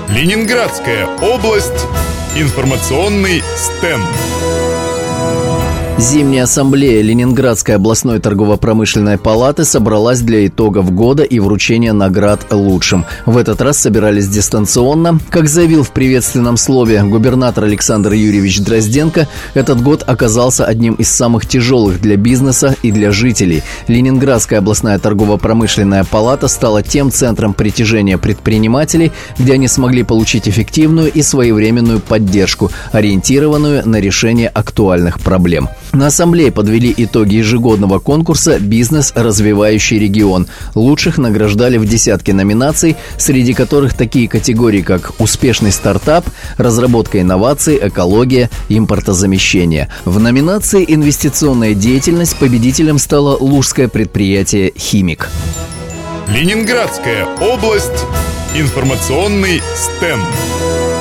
Ленинградская область. Информационный стенд. Зимняя ассамблея Ленинградской областной торгово-промышленной палаты собралась для итогов года и вручения наград лучшим. В этот раз собирались дистанционно. Как заявил в приветственном слове губернатор Александр Юрьевич Дрозденко, этот год оказался одним из самых тяжелых для бизнеса и для жителей. Ленинградская областная торгово-промышленная палата стала тем центром притяжения предпринимателей, где они смогли получить эффективную и своевременную поддержку, ориентированную на решение актуальных проблем. На ассамблее подвели итоги ежегодного конкурса «Бизнес. Развивающий регион». Лучших награждали в десятке номинаций, среди которых такие категории, как «Успешный стартап», «Разработка инноваций», «Экология», «Импортозамещение». В номинации «Инвестиционная деятельность» победителем стало лужское предприятие «Химик». Ленинградская область. Информационный стенд.